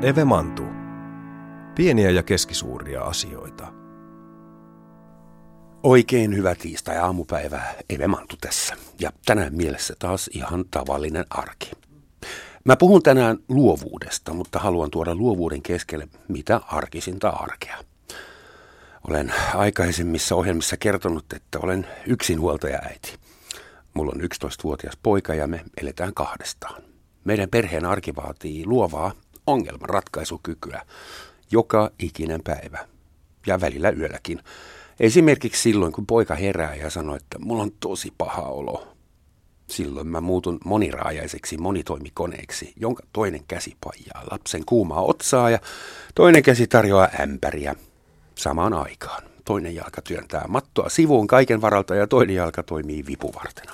Eve Mantu. Pieniä ja keskisuuria asioita. Oikein hyvää tiistai-aamupäivää, Eve Mantu tässä. Ja tänään mielessä taas ihan tavallinen arki. Mä puhun tänään luovuudesta, mutta haluan tuoda luovuuden keskelle mitä arkisinta arkea. Olen aikaisemmissa ohjelmissa kertonut, että olen yksinhuoltaja-äiti. Mulla on 11-vuotias poika ja me eletään kahdestaan. Meidän perheen arki vaatii luovaa ongelmanratkaisukykyä joka ikinen päivä ja välillä yölläkin. Esimerkiksi silloin, kun poika herää ja sanoo, että mulla on tosi paha olo. Silloin mä muutun moniraajaiseksi monitoimikoneeksi, jonka toinen käsi paijaa lapsen kuumaa otsaa ja toinen käsi tarjoaa ämpäriä samaan aikaan. Toinen jalka työntää mattoa sivuun kaiken varalta ja toinen jalka toimii vipuvartena.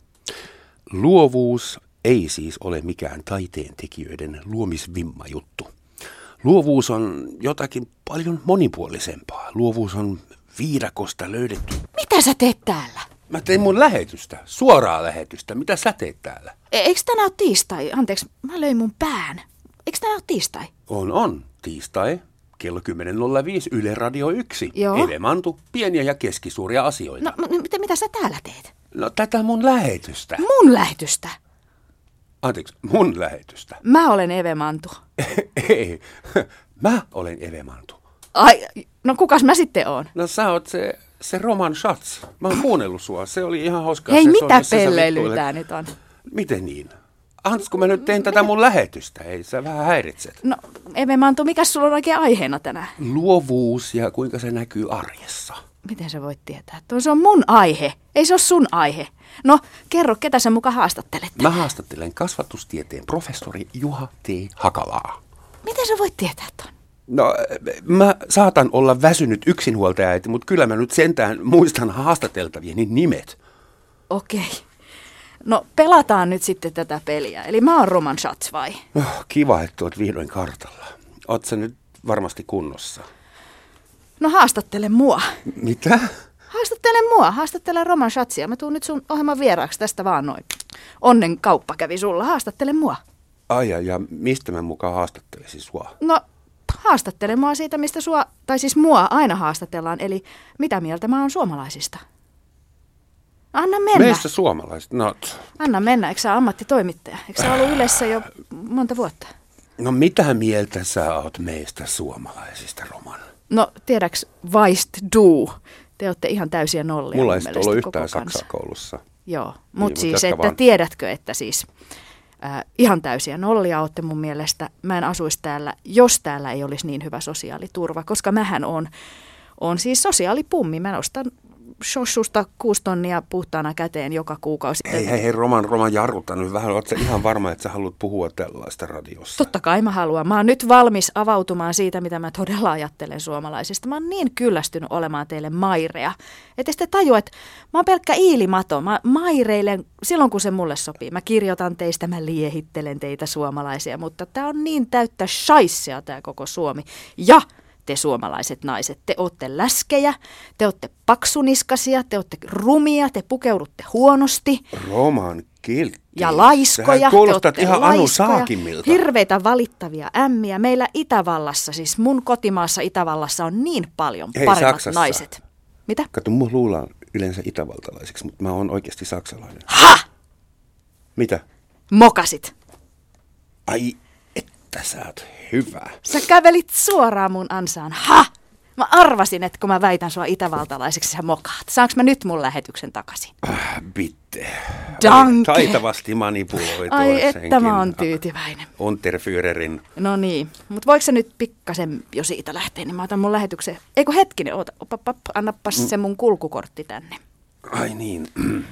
Luovuus ei siis ole mikään taiteentekijöiden luomisvimma juttu. Luovuus on jotakin paljon monipuolisempaa. Luovuus on viidakosta löydetty. Mitä sä teet täällä? Mä tein mun lähetystä, suoraa lähetystä. Mitä sä teet täällä? Eikö tänään ole tiistai? Anteeksi, mä löin mun pään. Eikö tänään ole tiistai? On. Tiistai, kello 10.05, Yle Radio 1. Joo. Eve Mantu, pieniä ja keskisuuria asioita. No, mitä sä täällä teet? No tätä mun lähetystä. Mun lähetystä? Anteeksi, mun lähetystä. Mä olen Eve Mantu. Ei, mä olen Eve Mantu. Ai, no kukas mä sitten oon? No sä oot se Roman Schatz. Mä oon kuunnellut sua. Se oli ihan hauskaa. Hei, se mitä se pelleilyä tää nyt on? Miten niin? Anteeksi, kun mä nyt teen tätä mun lähetystä. Ei, sä vähän häiritset. No, Eve Mantu, mikäs sulla on oikein aiheena tänään? Luovuus ja kuinka se näkyy arjessa. Miten sä voit tietää? Se on mun aihe. Ei se ole sun aihe. No, kerro, ketä sä muka haastattelet? Mä haastattelen kasvatustieteen professori Juha T. Hakalaa. Miten sä voit tietää ton? No, mä saatan olla väsynyt yksinhuoltajaäiti, mutta kyllä mä nyt sentään muistan haastateltavieni nimet. Okei. No, pelataan nyt sitten tätä peliä. Eli mä oon Roman Schatz vai? Kiva, että oot vihdoin kartalla. Oot sä nyt varmasti kunnossa? No, haastattele mua. Mitä? Haastattele Roman Schatzia. Mä tuun nyt sun ohjelman vieraaksi tästä vaan noin. Onnen kauppa kävi sulla, haastattele mua. Ai ja mistä mä mukaan haastattelisin sua? No, haastattele mua siitä, mistä mua aina haastatellaan, eli mitä mieltä mä oon suomalaisista. Anna mennä. Meistä suomalaiset? No. Anna mennä, eikö sä ammattitoimittaja? Eikö sä ollut Ylessä jo monta vuotta? No mitä mieltä sä oot meistä suomalaisista, Roman? No tiedäks, Weist du. Te olette ihan täysiä nollia. Mulla ei sitten ollut yhtään Saksaa koulussa. Joo, mutta siis, että vaan. Tiedätkö, että siis ihan täysiä nollia olette mun mielestä. Mä en asuisi täällä, jos täällä ei olisi niin hyvä sosiaaliturva, koska mähän on siis sosiaalipummi. Mä ostan shossusta 6 tonnia puhtaana käteen joka kuukausi. Hei, Roman, jarruta nyt vähän. Ootko ihan varma, että sä haluat puhua tällaista radiossa? Totta kai mä haluan. Mä oon nyt valmis avautumaan siitä, mitä mä todella ajattelen suomalaisista. Mä oon niin kyllästynyt olemaan teille maireja. Että te tajua, että mä oon pelkkä iilimato. Mä maireilen silloin, kun se mulle sopii. Mä kirjoitan teistä, mä liehittelen teitä suomalaisia, mutta tää on niin täyttä shaissea tää koko Suomi. Ja te suomalaiset naiset, te ootte läskejä, te ootte paksuniskasia, te ootte rumia, te pukeudutte huonosti. Roman kiltti. Ja laiskoja. Sähän kuulostat ihan Anu Saakimilta. Hirveitä valittavia ämmiä. Meillä Itävallassa, siis mun kotimaassa Itävallassa on niin paljon paremmat Saksassa. naiset. Mitä? Kato, mua luullaan yleensä itävaltalaiseksi, mutta mä oon oikeasti saksalainen. Ha! Mitä? Mokasit. Ai, että sä oot hyvä. Sä kävelit suoraan mun ansaan. Ha! Mä arvasin, että kun mä väitän sua itävaltalaiseksi, sä mokaat. Saanko mä nyt mun lähetyksen takaisin? Bitte. Danke. Taitavasti manipuloitua. Ai, että mä oon tyytyväinen. Unterführerin. No niin, mutta voiko sä nyt pikkasen jo siitä lähteä, niin mä otan mun lähetyksen. Eikö hetkinen, annapas se mun kulkukortti tänne. Ai niin.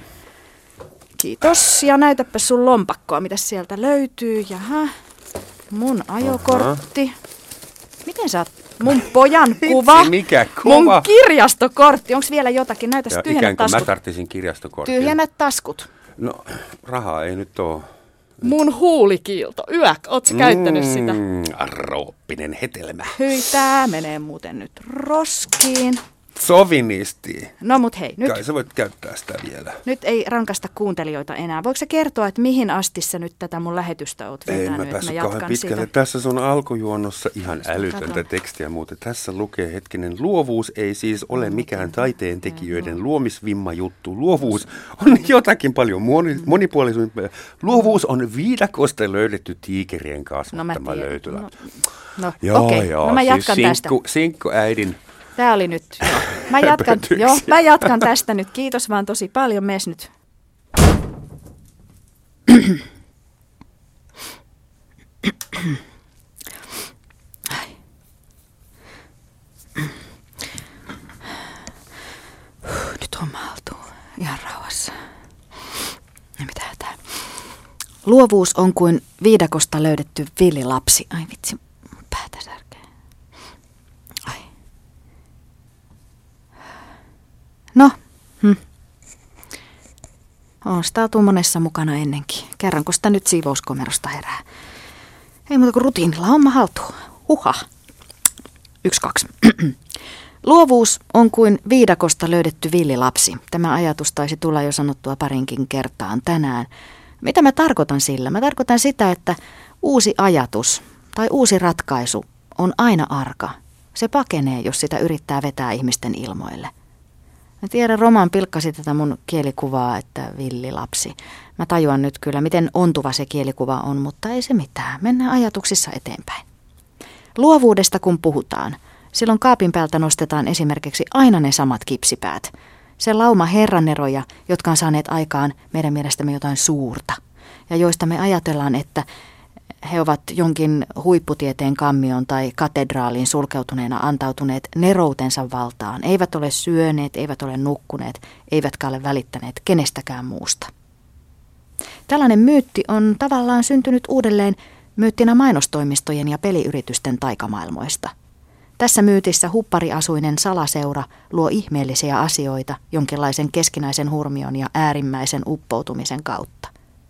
Kiitos, ja näytäpä sun lompakkoa, mitä sieltä löytyy. Jaha, mun ajokortti. Miten sä oot? Mun pojan kuva. Itse, mikä kuva? Mun kirjastokortti. Onks vielä jotakin? Näytäs, tyhjennä taskut. Mä tarttisin kirjastokorttia. Tyhjennä taskut. No, rahaa ei nyt oo. Mun huulikiilto. Oot sä käyttänyt sitä? Rooppinen hetelmä. Hyi, tää menee muuten nyt roskiin. Sovinisti. No mut hei, nyt, Kai sä voit käyttää sitä vielä. nyt ei rankasta kuuntelijoita enää. Voiko sä kertoa, että mihin asti sä nyt tätä mun lähetystä oot Ei vetänyt? mä päässyt kauhean pitkälle. siitä. Tässä sun alkujuonnossa ihan älytöntä katon. tekstiä muuten. Tässä lukee hetkinen, luovuus ei siis ole mikään taiteen tekijöiden luomisvimma juttu. Luovuus on jotakin paljon monipuolisuumpaa. Luovuus on viidakosta löydetty tiikerien kasvattama löytylä. Okei. No mä jatkan tästä. Sinkku äidin. Tää oli nyt, joo. Mä jatkan tästä nyt. Kiitos vaan tosi paljon. Mees nyt. Nyt homma haltuu. Ihan rauhassa. Ja mitä hätää? Luovuus on kuin viidakosta löydetty villilapsi. Ai vitsi, päätä särkee. Ai. No, on sitä oltu monessa mukana ennenkin. Kerranko sitä nyt siivouskomerosta herää. Ei muuta kuin rutiinilla homma haltuu. Huha. 1, 2. Luovuus on kuin viidakosta löydetty villilapsi. Tämä ajatus taisi tulla jo sanottua parinkin kertaan tänään. Mitä mä tarkoitan sillä? Mä tarkoitan sitä, että uusi ajatus tai uusi ratkaisu on aina arka. Se pakenee, jos sitä yrittää vetää ihmisten ilmoille. Mä tiedän, Roman pilkkasi tätä mun kielikuvaa, että villilapsi. Mä tajuan nyt kyllä, miten ontuva se kielikuva on, mutta ei se mitään. Mennään ajatuksissa eteenpäin. Luovuudesta kun puhutaan, silloin kaapin päältä nostetaan esimerkiksi aina ne samat kipsipäät. Se lauma herraneroja, jotka on saaneet aikaan meidän mielestämme jotain suurta. Ja joista me ajatellaan, että he ovat jonkin huipputieteen kammion tai katedraaliin sulkeutuneena antautuneet neroutensa valtaan. Eivät ole syöneet, eivät ole nukkuneet, eivätkä ole välittäneet kenestäkään muusta. Tällainen myytti on tavallaan syntynyt uudelleen myyttinä mainostoimistojen ja peliyritysten taikamaailmoista. Tässä myytissä huppariasuinen salaseura luo ihmeellisiä asioita jonkinlaisen keskinäisen hurmion ja äärimmäisen uppoutumisen kautta.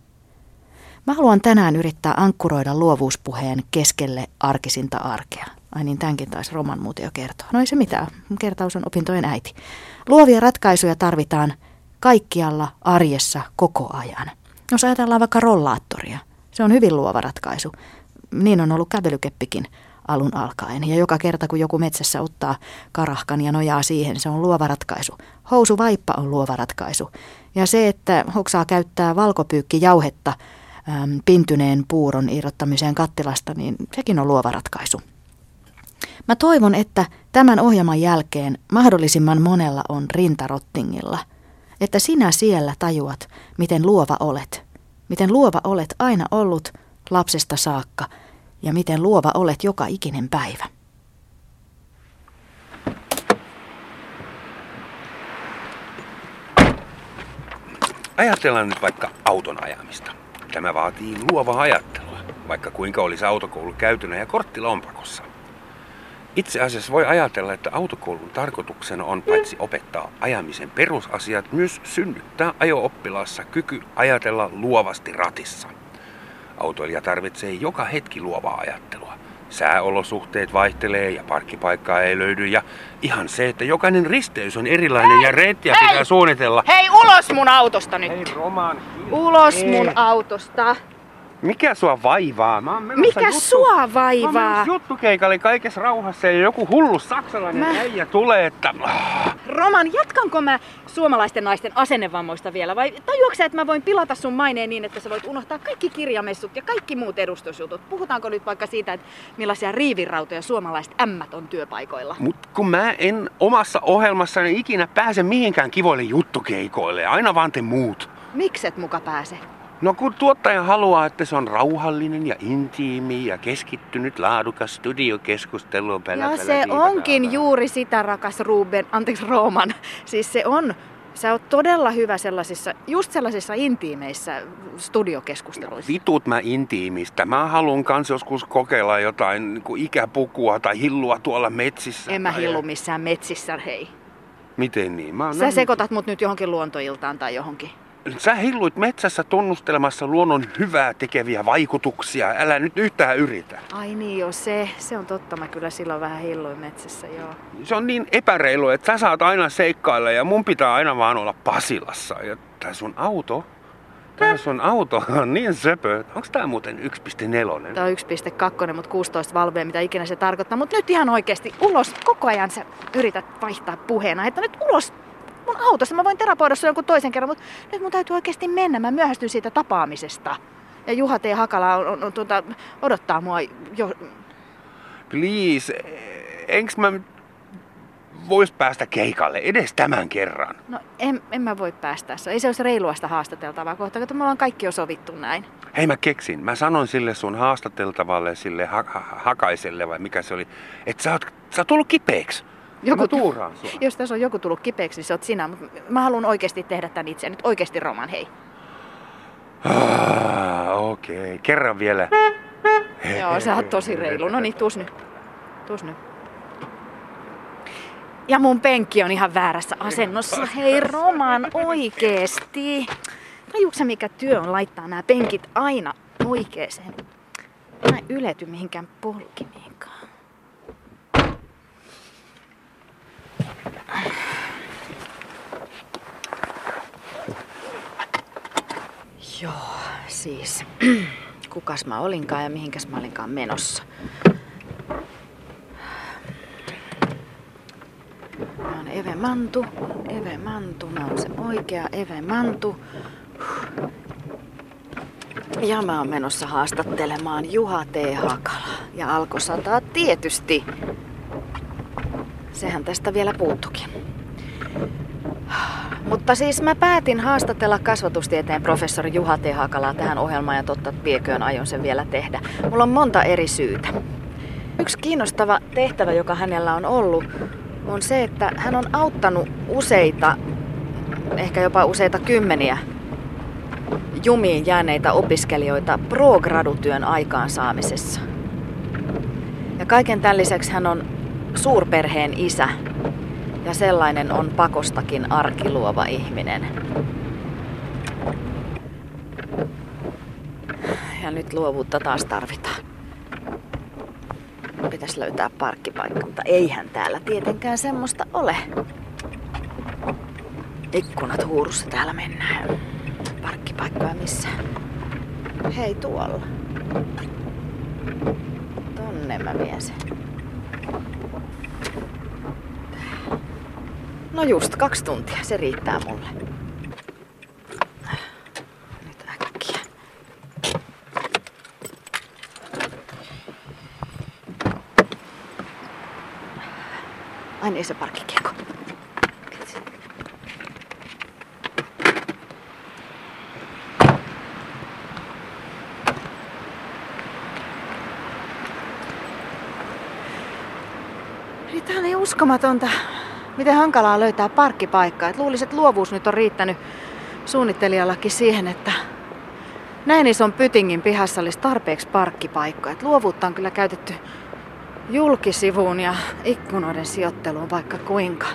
Mä haluan tänään yrittää ankkuroida luovuuspuheen keskelle arkisinta arkea. Ai niin, tämänkin taisi Roman muuten jo kertoa. No ei se mitään, kertaus on opintojen äiti. Luovia ratkaisuja tarvitaan kaikkialla arjessa koko ajan. Jos ajatellaan vaikka rollaattoria, se on hyvin luova ratkaisu. Niin on ollut kävelykeppikin alun alkaen. Ja joka kerta, kun joku metsässä ottaa karahkan ja nojaa siihen, se on luova ratkaisu. Housuvaippa on luova ratkaisu. Ja se, että hoksaa käyttää valkopyykkijauhetta pintyneen puuron irrottamiseen kattilasta, niin sekin on luova ratkaisu. Mä toivon, että tämän ohjelman jälkeen mahdollisimman monella on rinta rottingilla. Että sinä siellä tajuat, miten luova olet. Miten luova olet aina ollut lapsesta saakka ja miten luova olet joka ikinen päivä. Ajatellaan nyt vaikka auton ajamista. Tämä vaatii luovaa ajattelua, vaikka kuinka olisi autokoulu käytynä ja kortti lompakossa. Itse asiassa voi ajatella, että autokoulun tarkoituksena on paitsi opettaa ajamisen perusasiat, myös synnyttää ajo-oppilaassa kyky ajatella luovasti ratissa. Autoilija tarvitsee joka hetki luovaa ajattelua. Sääolosuhteet vaihtelee ja parkkipaikkaa ei löydy ja ihan se, että jokainen risteys on erilainen ja reittiä pitää suunnitella. Hei, ulos mun autosta nyt! Hei Roman, Ulos mun autosta! mikä sua vaivaa? Mikä sua vaivaa? Mä oon menossa juttukeikalle kaikessa rauhassa ja joku hullu saksalainen äijä tulee, että... Roman, jatkanko mä suomalaisten naisten asennevammoista vielä? Vai tajuatko sä, että mä voin pilata sun maineen niin, että sä voit unohtaa kaikki kirjamessut ja kaikki muut edustusjutut? Puhutaanko nyt vaikka siitä, että millaisia riivirautoja suomalaiset ämmät on työpaikoilla? Mut kun mä en omassa ohjelmassani ikinä pääse mihinkään kivoille juttukeikoille, aina vaan te muut. Mikset muka pääse? No kun tuottaja haluaa, että se on rauhallinen ja intiimi ja keskittynyt laadukas studiokeskustelu. Ja se onkin juuri sitä, rakas Roman. Siis se on. Sä oot todella hyvä sellaisissa intiimeissä studiokeskusteluissa. Vitut mä intiimistä. Mä haluan kans joskus kokeilla jotain niin kuin ikäpukua tai hillua tuolla metsissä. En mä hillu missään metsissä, hei. Miten niin? Sä sekoitat mut nyt johonkin luontoiltaan tai johonkin. Sä hilluit metsässä tunnustelemassa luonnon hyvää tekeviä vaikutuksia. Älä nyt yhtään yritä. Ai niin jo, se on totta. Mä kyllä silloin vähän hilluin metsässä, joo. Se on niin epäreilu, että sä saat aina seikkailla ja mun pitää aina vaan olla Pasilassa. Ja tää sun auto on niin söpö. Onks tää muuten 1.4? Tää on 1.2, mutta 16 valvea, mitä ikinä se tarkoittaa. Mutta nyt ihan oikeesti ulos. Koko ajan sä yrität vaihtaa puheena. Että nyt ulos mun autossa. Mä voin terapoida sua jonkun toisen kerran, mutta nyt mun täytyy oikeesti mennä. Mä myöhästyn siitä tapaamisesta. Ja Juha T. Hakala odottaa mua jo. Please, enks mä vois päästä keikalle edes tämän kerran? No en mä voi päästä. Ei se olisi reilua sitä haastateltavaa kohtaa, kun me ollaan kaikki jo sovittu näin. Hei, mä keksin. Mä sanon sille sun haastateltavalle, sille Hakaiselle vai mikä se oli, että sä oot tullut kipeäksi. Mä tuuraan sua. Jos tässä on joku tullut kipeäksi, niin se oot sinä. Mutta mä haluan oikeasti tehdä tän itse. Nyt oikeasti Roman, hei. Okei. Kerran vielä. Joo, sä oot tosi reilu. No niin, tuus nyt. Ja mun penkki on ihan väärässä asennossa. Hei Roman, oikeesti. Tajuuksä mikä työ on laittaa nämä penkit aina oikeeseen? Mä en ylety mihinkään polkimiinkaan. Joo, siis kukas mä olinkaan ja mihinkäs mä olinkaan menossa. Mä oon Eve Mantu, mä oon se oikea Eve Mantu. Ja mä oon menossa haastattelemaan Juha T. Hakala. Ja alkoi sataa tietysti. Sehän tästä vielä puuttukin. Mutta siis mä päätin haastatella kasvatustieteen professori Juha T. Hakalaa tähän ohjelmaan ja totta vieköön aion sen vielä tehdä. Mulla on monta eri syytä. Yksi kiinnostava tehtävä, joka hänellä on ollut, on se, että hän on auttanut useita, ehkä jopa useita kymmeniä jumiin jääneitä opiskelijoita pro-gradutyön aikaansaamisessa. Ja kaiken tämän lisäksi hän on suurperheen isä ja sellainen on pakostakin arkiluova ihminen. Ja nyt luovuutta taas tarvitaan. Pitäisi löytää parkkipaikka, mutta eihän täällä tietenkään semmoista ole. Ikkunat huurussa täällä mennään. Parkkipaikkoja missään. Hei tuolla. Tonne mä vien sen. No just 2 tuntia, se riittää mulle. Nyt äkkiä. Ai niin, se parkkikiekko. Tää on niin uskomatonta, miten hankalaa löytää parkkipaikkaa. Et luulisin, että luovuus nyt on riittänyt suunnittelijallakin siihen, että näin ison pytingin pihassa olisi tarpeeksi parkkipaikkoja. Et luovuutta on kyllä käytetty julkisivuun ja ikkunoiden sijoitteluun vaikka kuinka.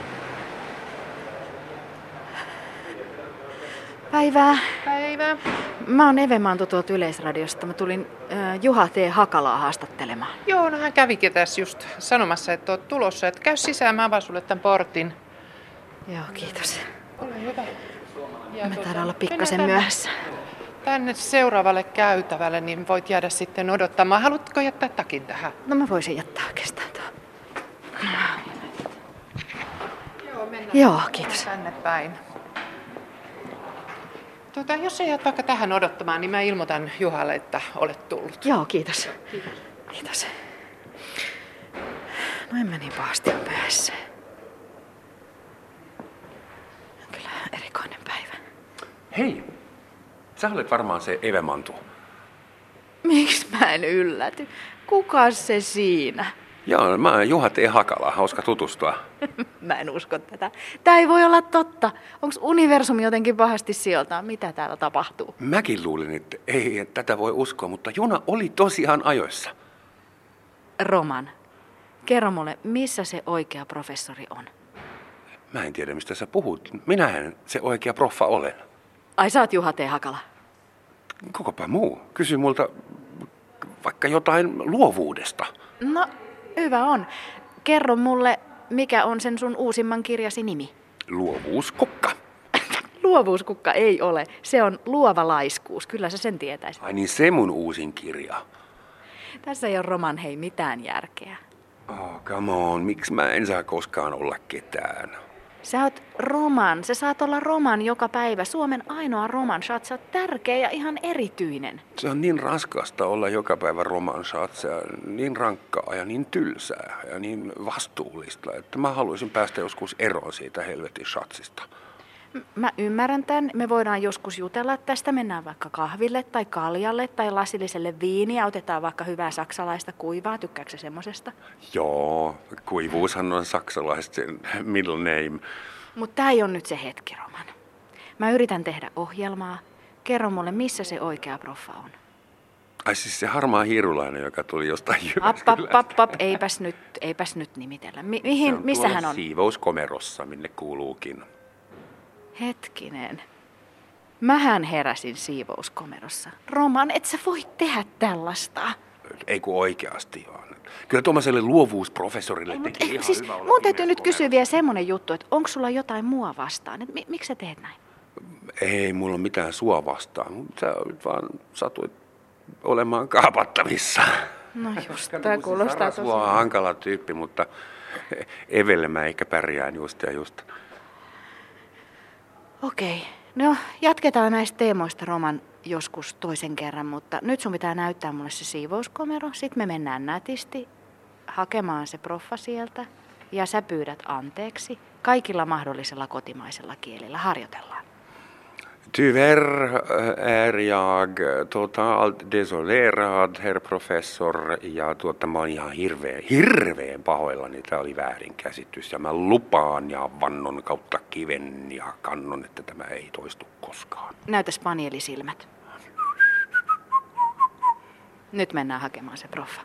Päivää. Päivää. Mä oon Eve Mantu tuolta Yleisradiosta. Mä tulin Juha T. Hakalaa haastattelemaan. Joo, no hän kävikin tässä just sanomassa, että oot tulossa. Että käy sisään, mä avaan sulle tämän portin. Joo, kiitos. Ole hyvä. Me taidan olla pikkasen myöhässä. Tänne seuraavalle käytävälle, niin voit jäädä sitten odottamaan. Haluatko jättää takin tähän? No mä voisin jättää oikeastaan tuo. Joo, mennään. Joo, kiitos. Tänne päin. Jos sä jäät vaikka tähän odottamaan, niin mä ilmoitan Juhalle, että olet tullut. Joo, kiitos. Kiitos. No en mä niin pahasti ole myöhässä. On kyllä erikoinen päivä. Hei, sä olet varmaan se Eve Mantu. Miksi mä en ylläty? Kukas se siinä? Joo, mä oon Juha T. Hakala, hauska tutustua. Mä en usko tätä. Tää ei voi olla totta. Onks universumi jotenkin pahasti sijoiltaan? Mitä täällä tapahtuu? Mäkin luulin, että ei tätä voi uskoa, mutta juna oli tosiaan ajoissa. Roman, kerro mulle, missä se oikea professori on? Mä en tiedä, mistä sä puhut. Minähän se oikea proffa olen. Ai sä oot Juha T. Hakala. Kokopä muu. Kysy multa vaikka jotain luovuudesta. No, hyvä on. Kerro mulle, mikä on sen sun uusimman kirjasi nimi? Luovuuskukka. Luovuuskukka ei ole. Se on luova laiskuus. Kyllä sä sen tietäisit. Ai niin, se mun uusin kirja. Tässä ei ole roman hei mitään järkeä. Oh, come on. Miksi mä en saa koskaan olla ketään? Sä oot roman. Sä saat olla roman joka päivä. Suomen ainoa roman. Sä oot tärkeä ja ihan erityinen. Se on niin raskasta olla joka päivä romansatsa, niin rankkaa ja niin tylsää ja niin vastuullista, että mä haluaisin päästä joskus eroon siitä helvetin satsista. Mä ymmärrän tämän. Me voidaan joskus jutella tästä. Mennään vaikka kahville tai kaljalle tai lasilliselle viiniä. Otetaan vaikka hyvää saksalaista kuivaa. Tykkääksä semmosesta? Joo, kuivuushan on saksalaisten middle name. Mutta tää ei ole nyt se hetki, Roman. Mä yritän tehdä ohjelmaa. Kerro mulle, missä se oikea proffa on. Ai siis se harmaa hiirulainen, joka tuli jostain Jyväskylästä. Eipäs nyt nimitellä. Missä hän on? Siivouskomerossa, minne kuuluukin. Hetkinen. Mähän heräsin siivouskomerossa. Roman, et sä voi tehdä tällaista. Ei kun oikeasti vaan. Kyllä tuommoiselle luovuusprofessorille tekee ihan siis, hyvä olla mun täytyy nyt pimeässä kysyä vielä semmonen juttu, että onko sulla jotain mua vastaan? Miksi sä teet näin? Ei mulla ole mitään sua vastaan. Sä vaan satuit olemaan kaapattavissa. No just, tää kuulostaa tosi. Sua on hankala tyyppi, mutta Evelle mä ehkä pärjään just ja just. Okei. No, jatketaan näistä teemoista, Roman, joskus toisen kerran, mutta nyt sun pitää näyttää mulle se siivouskomero. Sitten me mennään nätisti hakemaan se proffa sieltä ja sä pyydät anteeksi. Kaikilla mahdollisella kotimaisella kielillä harjoitellaan. Tyvärr är jag totalt desolerad, herr professor, ja mä oon ihan hirveän pahoillani. Tää oli väärinkäsitys, ja mä lupaan ja vannon kautta kiven ja kannon, että tämä ei toistu koskaan. Näytä spanielisilmät. Nyt mennään hakemaan se proffa.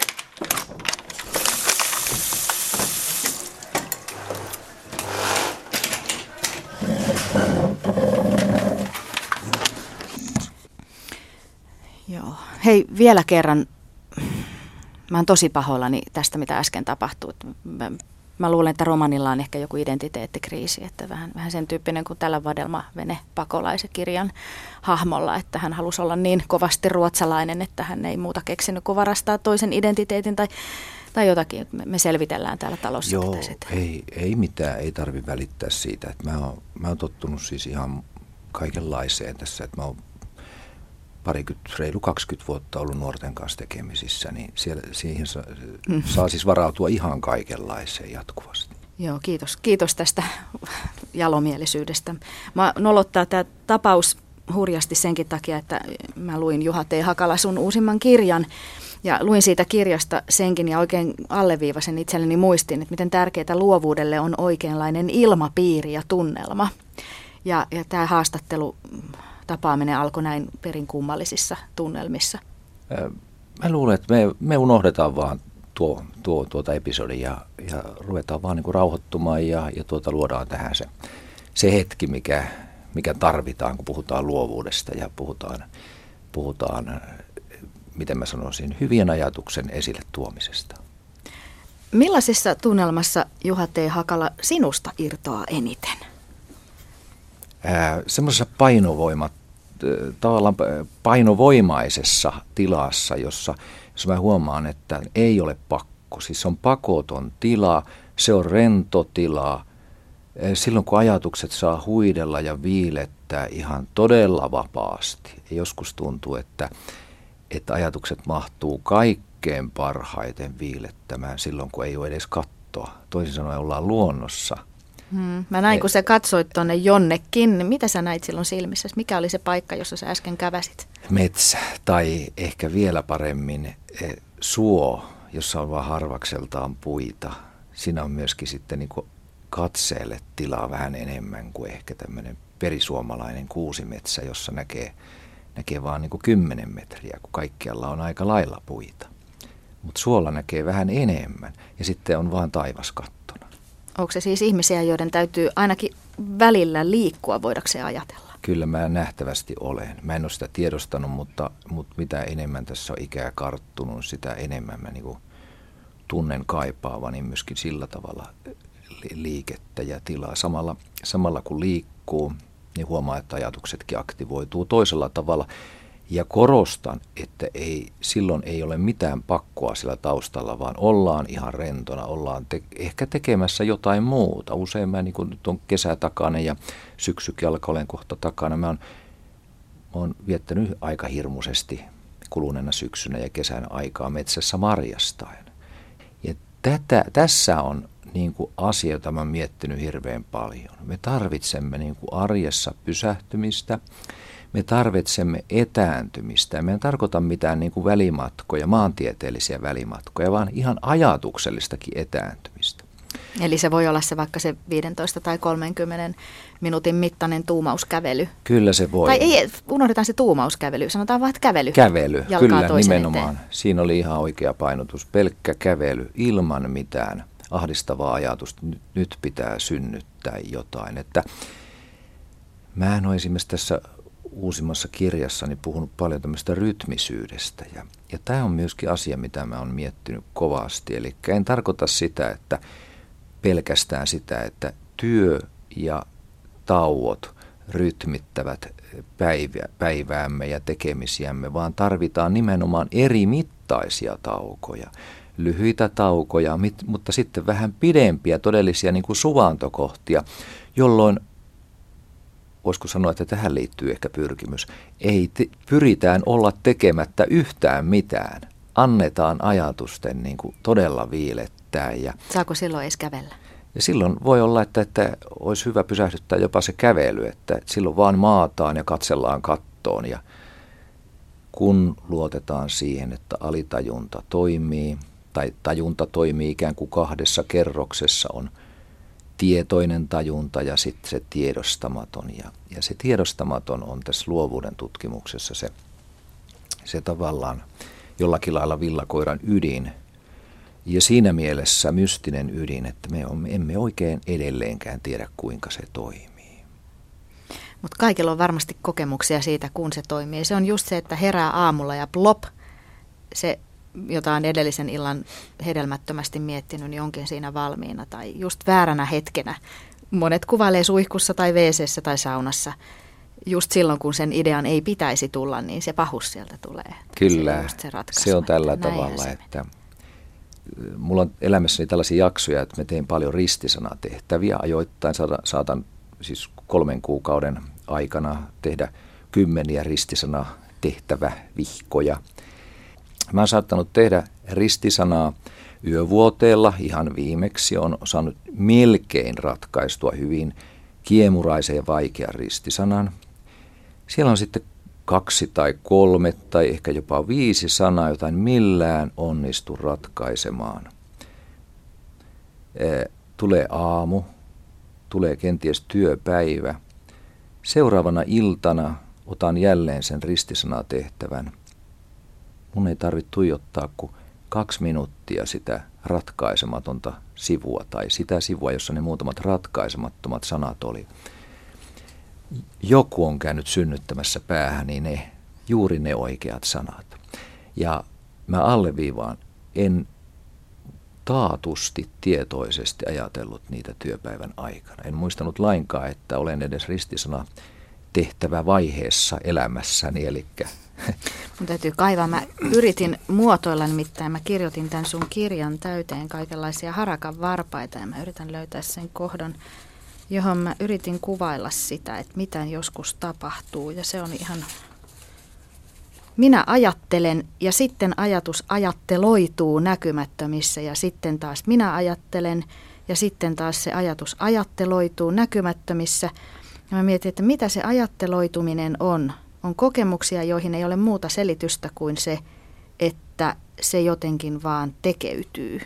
Joo. Hei, vielä kerran. Mä oon tosi pahoillani tästä, mitä äsken tapahtui. Mä luulen, että Romanilla on ehkä joku identiteettikriisi, että vähän sen tyyppinen kuin tällä Vadelma-vene pakolaisekirjan hahmolla, että hän halusi olla niin kovasti ruotsalainen, että hän ei muuta keksinyt kuin varastaa toisen identiteetin tai jotakin. Me selvitellään täällä talossa. Joo, ei mitään, ei tarvitse välittää siitä. Että mä oon tottunut siis ihan kaikenlaiseen tässä, että mä oon reilu 20 vuotta ollut nuorten kanssa tekemisissä, niin siihen saa siis varautua ihan kaikenlaiseen jatkuvasti. Joo, kiitos tästä jalomielisyydestä. Mä nolottaa tämä tapaus hurjasti senkin takia, että mä luin Juha T. Hakala sun uusimman kirjan ja luin siitä kirjasta senkin ja oikein alleviivasen itselleni muistin, että miten tärkeää luovuudelle on oikeanlainen ilmapiiri ja tunnelma. Ja tämä haastattelu tapaaminen alkoi näin perin kummallisissa tunnelmissa. Mä luulen, että me unohdetaan vaan tuota episodia ja ruvetaan vaan niinku rauhoittumaan ja luodaan tähän se hetki, mikä tarvitaan, kun puhutaan luovuudesta ja puhutaan, miten mä sanoisin, hyvien ajatuksen esille tuomisesta. Millaisessa tunnelmassa Juha T. Hakala sinusta irtoaa eniten? Semmoisessa painovoimaisessa tilassa, jossa mä huomaan, että ei ole pakko. Siis se on pakoton tila, se on rento tila. Silloin kun ajatukset saa huidella ja viilettää ihan todella vapaasti. Ja joskus tuntuu, että ajatukset mahtuu kaikkein parhaiten viilettämään silloin, kun ei ole edes kattoa. Toisin sanoen ollaan luonnossa. Mä näin, kun sä katsoit tuonne jonnekin, niin mitä sä näit silloin silmissä? Mikä oli se paikka, jossa sä äsken käväsit? Metsä tai ehkä vielä paremmin suo, jossa on vaan harvakseltaan puita. Siinä on myöskin sitten niin kuin katseelle tilaa vähän enemmän kuin ehkä tämmöinen perisuomalainen kuusimetsä, jossa näkee vaan niin kuin 10 metriä, kun kaikkialla on aika lailla puita. Mutta suolla näkee vähän enemmän ja sitten on vaan taivas kattona. Onko se siis ihmisiä, joiden täytyy ainakin välillä liikkua, voidakseen ajatella? Kyllä mä nähtävästi olen. Mä en ole sitä tiedostanut, mutta mitä enemmän tässä on ikää karttunut, sitä enemmän mä niin tunnen kaipaavani myöskin sillä tavalla liikettä ja tilaa. Samalla kun liikkuu, niin huomaa, että ajatuksetkin aktivoituu toisella tavalla. Ja korostan, että silloin ei ole mitään pakkoa sillä taustalla, vaan ollaan ihan rentona, ollaan ehkä tekemässä jotain muuta. Usein mä niin kun nyt on kesä takana ja syksykin alkaa olen kohta takana. Mä oon viettänyt aika hirmuisesti kuluneena syksynä ja kesän aikaa metsässä marjastaen. Ja tässä on niin kuin asia, jota mä oon miettinyt hirveän paljon. Me tarvitsemme niin kuin arjessa pysähtymistä. Me tarvitsemme etääntymistä. Me ei tarkoita mitään niin kuin välimatkoja, maantieteellisiä välimatkoja, vaan ihan ajatuksellistakin etääntymistä. Eli se voi olla se vaikka se 15 tai 30 minuutin mittainen tuumauskävely. Kyllä se voi. Tai ei, unohdetaan se tuumauskävely, sanotaan vaan, että kävely. Kävely, kyllä nimenomaan. Eteen. Siinä oli ihan oikea painotus. Pelkkä kävely ilman mitään ahdistavaa ajatusta. Nyt pitää synnyttää jotain. Että mä en ole esimerkiksi tässä uusimmassa kirjassani puhunut paljon tämmöistä rytmisyydestä. Ja tämä on myöskin asia, mitä mä oon miettinyt kovasti. Eli en tarkoita sitä, että pelkästään sitä, että työ ja tauot rytmittävät päiväämme ja tekemisiämme, vaan tarvitaan nimenomaan eri mittaisia taukoja. Lyhyitä taukoja, mutta sitten vähän pidempiä todellisia niin kuin suvantokohtia, jolloin voisiko sanoa, että tähän liittyy ehkä pyrkimys. Pyritään olla tekemättä yhtään mitään. Annetaan ajatusten niin kuin todella viilettää. Saako silloin edes kävellä? Ja silloin voi olla, että olisi hyvä pysähdyttää jopa se kävely, että silloin vaan maataan ja katsellaan kattoon. Ja kun luotetaan siihen, että alitajunta toimii, tai tajunta toimii ikään kuin kahdessa kerroksessa, on tietoinen tajunta ja sitten se tiedostamaton. Ja se tiedostamaton on tässä luovuuden tutkimuksessa se tavallaan jollakin lailla villakoiran ydin. Ja siinä mielessä mystinen ydin, että me emme oikein edelleenkään tiedä, kuinka se toimii. Mutta kaikilla on varmasti kokemuksia siitä, kun se toimii. Se on just se, että herää aamulla ja plop, se jota on edellisen illan hedelmättömästi miettinyt, niin onkin siinä valmiina. Tai just vääränä hetkenä. Monet kuvailee suihkussa tai WC:ssä tai saunassa. Just silloin, kun sen idean ei pitäisi tulla, niin se pahus sieltä tulee. Kyllä, se on tällä tavalla, että mulla on elämässäni tällaisia jaksoja, että mä teen paljon ristisanatehtäviä. Ajoittain saatan siis 3 kuukauden aikana tehdä 10 ristisanatehtävävihkoja. Mä oon saattanut tehdä ristisanaa yövuoteella. Ihan viimeksi on saanut melkein ratkaistua hyvin kiemuraisen ja vaikean ristisanan. Siellä on sitten 2 tai 3 tai ehkä jopa 5 sanaa, jota en millään onnistu ratkaisemaan. Tulee aamu, tulee kenties työpäivä. Seuraavana iltana otan jälleen sen ristisanatehtävän. Mun ei tarvitse tuijottaa kuin 2 minuuttia sitä ratkaisematonta sivua tai sitä sivua, jossa ne muutamat ratkaisemattomat sanat oli. Joku on käynyt synnyttämässä päähäni juuri ne oikeat sanat. Ja mä alleviivaan, en taatusti tietoisesti ajatellut niitä työpäivän aikana. En muistanut lainkaan, että olen edes ristisana tehtävä vaiheessa elämässäni, elikkä mun täytyy kaivaa. Mä yritin muotoilla, nimittäin mä kirjoitin tämän sun kirjan täyteen kaikenlaisia harakan varpaita ja mä yritän löytää sen kohdan, johon mä yritin kuvailla sitä, että mitä joskus tapahtuu ja se on ihan minä ajattelen ja sitten ajatus ajatteloituu näkymättömissä ja sitten taas minä ajattelen ja sitten taas se ajatus ajatteloituu näkymättömissä. Ja mä mietin, että mitä se ajatteloituminen on. On kokemuksia, joihin ei ole muuta selitystä kuin se, että se jotenkin vaan tekeytyy.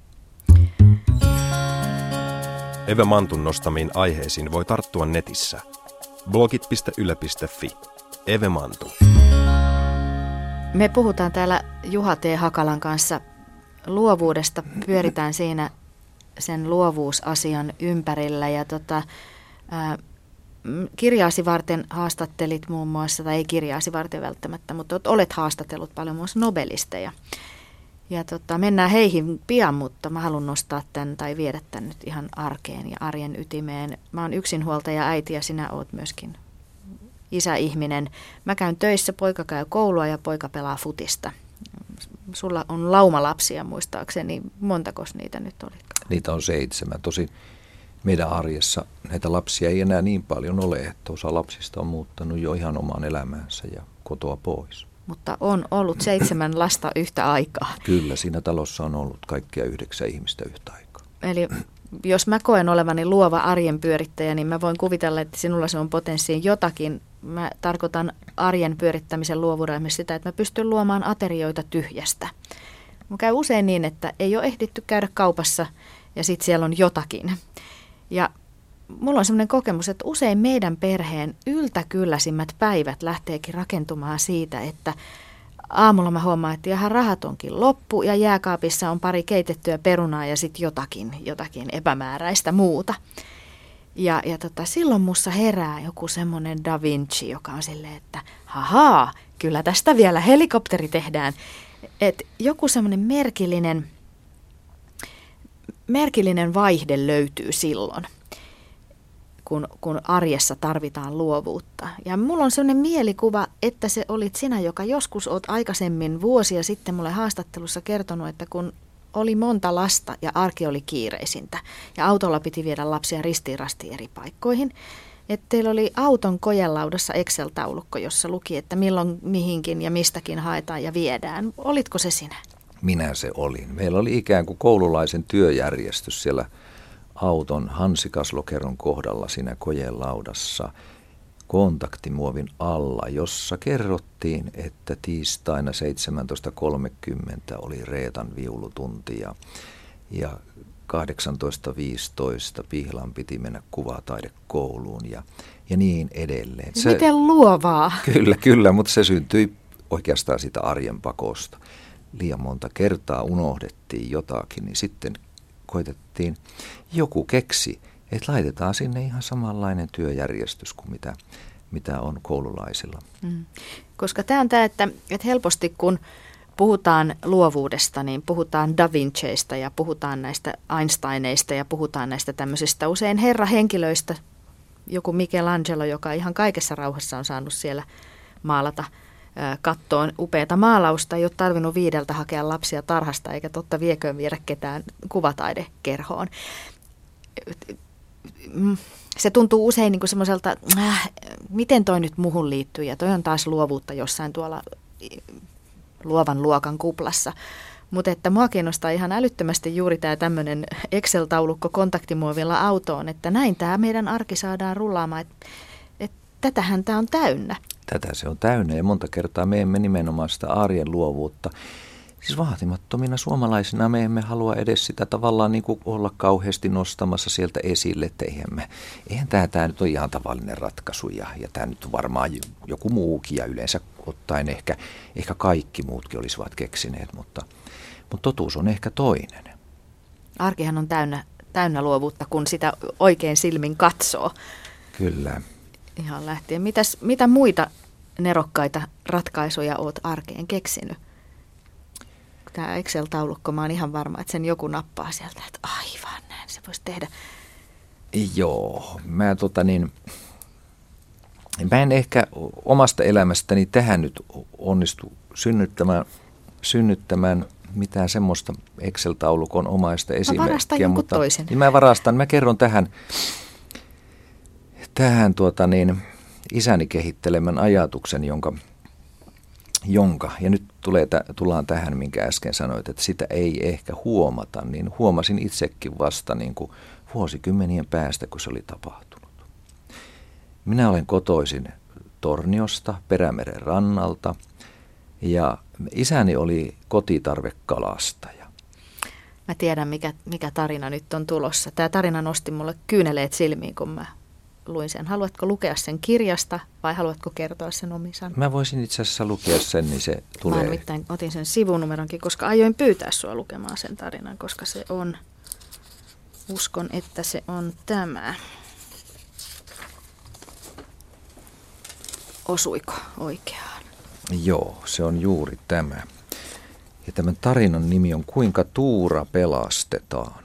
Eve Mantun nostamiin aiheisiin voi tarttua netissä. blogit.yle.fi. Eve Mantu. Me puhutaan täällä Juha T. Hakalan kanssa luovuudesta. Pyöritään siinä sen luovuusasian ympärillä ja kirjaasi varten haastattelit muun muassa, tai ei kirjaasi varten välttämättä, mutta olet haastatellut paljon muun muassa nobelisteja. Ja mennään heihin pian, mutta mä haluan nostaa tämän tai viedä tämän nyt ihan arkeen ja arjen ytimeen. Mä oon yksinhuoltaja äiti ja sinä oot myöskin isäihminen. Mä käyn töissä, poika käy koulua ja poika pelaa futista. Sulla on lauma lapsia muistaakseni. Montakos niitä nyt oli? Niitä on 7. Tosin meidän arjessa näitä lapsia ei enää niin paljon ole, että osa lapsista on muuttanut jo ihan omaan elämäänsä ja kotoa pois. Mutta on ollut 7 lasta yhtä aikaa. Kyllä, siinä talossa on ollut kaikkia 9 ihmistä yhtä aikaa. Eli jos mä koen olevani luova arjen pyörittäjä, niin mä voin kuvitella, että sinulla se on potenssiin jotakin. Mä tarkoitan arjen pyörittämisen luovuudella myös sitä, että mä pystyn luomaan aterioita tyhjästä. Mä käy usein niin, että ei ole ehditty käydä kaupassa ja sitten siellä on jotakin. Ja mulla on semmoinen kokemus, että usein meidän perheen yltäkylläisimmät päivät lähteekin rakentumaan siitä, että aamulla mä huomaan, että ihan rahat onkin loppu ja jääkaapissa on pari keitettyä perunaa ja sitten jotakin epämääräistä muuta. Ja silloin mussa herää joku semmoinen Da Vinci, joka on silleen, että hahaa, kyllä tästä vielä helikopteri tehdään. Että joku semmoinen merkillinen vaihde löytyy silloin, kun arjessa tarvitaan luovuutta. Ja mulla on sellainen mielikuva, että se olit sinä, joka joskus olet aikaisemmin vuosia sitten mulle haastattelussa kertonut, että kun oli monta lasta ja arki oli kiireisintä ja autolla piti viedä lapsia ristiin rastiin eri paikkoihin, että teillä oli auton kojelaudassa Excel-taulukko, jossa luki, että milloin mihinkin ja mistäkin haetaan ja viedään. Olitko se sinä? Minä se olin. Meillä oli ikään kuin koululaisen työjärjestys siellä auton hansikaslokeron kohdalla siinä kojelaudassa kontaktimuovin alla, jossa kerrottiin, että tiistaina 17.30 oli Reetan viulutunti ja 18.15 Pihlan piti mennä kuvataidekouluun ja niin edelleen. Miten luovaa? Kyllä, mutta se syntyi oikeastaan sitä arjen pakosta. Liian monta kertaa unohdettiin jotakin, niin sitten koitettiin, joku keksi, että laitetaan sinne ihan samanlainen työjärjestys kuin mitä on koululaisilla. Koska tämä on tämä, että helposti kun puhutaan luovuudesta, niin puhutaan Da Vinceista ja puhutaan näistä Einsteineista ja puhutaan näistä tämmöisistä usein herrahenkilöistä. Joku Michelangelo, joka ihan kaikessa rauhassa on saanut siellä maalata kattoon upeata maalausta, ei ole tarvinnut 5 hakea lapsia tarhasta eikä totta vieköön viedä ketään kuvataidekerhoon. Se tuntuu usein niin kuin semmoiselta, miten toi nyt muhun liittyy ja toi on taas luovuutta jossain tuolla luovan luokan kuplassa. Mutta että mua kiinnostaa ihan älyttömästi juuri tämä tämmöinen Excel-taulukko kontaktimuovilla autoon, että näin tämä meidän arki saadaan rullaamaan, että tätähän tämä on täynnä. Tätä se on täynnä ja monta kertaa me emme nimenomaan sitä arjen luovuutta. Siis vaatimattomina suomalaisina me emme halua edes sitä tavallaan niin kuin olla kauheasti nostamassa sieltä esille, että eihän tämä nyt ole ihan tavallinen ratkaisu ja tämä nyt on varmaan joku muukin ja yleensä ottaen ehkä kaikki muutkin olisivat keksineet, mutta totuus on ehkä toinen. Arkihan on täynnä luovuutta, kun sitä oikein silmin katsoo. Kyllä. Ihan lähtien. Mitä muita nerokkaita ratkaisuja olet arkeen keksinyt? Tämä Excel-taulukko, mä oon ihan varma, että sen joku nappaa sieltä, että aivan näin se voisi tehdä. Joo, mä en ehkä omasta elämästäni tähän nyt onnistu synnyttämään mitään semmoista Excel-taulukon omaista esimerkkiä. Mä varastan jonkun toisen. Niin mä kerron tähän isäni kehittelemän ajatuksen, jonka, ja nyt tullaan tähän, minkä äsken sanoit, että sitä ei ehkä huomata, niin huomasin itsekin vasta niin kuin vuosikymmenien päästä, kun se oli tapahtunut. Minä olen kotoisin Torniosta, Perämeren rannalta, ja isäni oli kotitarvekalastaja. Mä tiedän, mikä tarina nyt on tulossa. Tämä tarina nosti mulle kyyneleet silmiin, kun mä luin sen. Haluatko lukea sen kirjasta vai haluatko kertoa sen omin sanoin? Mä voisin itse asiassa lukea sen, niin se tulee. Mä nimittäin otin sen sivunumeronkin, koska aioin pyytää sua lukemaan sen tarinan, koska se on, uskon, että se on tämä. Osuiko oikeaan? Joo, se on juuri tämä. Ja tämän tarinan nimi on Kuinka Tuura pelastetaan.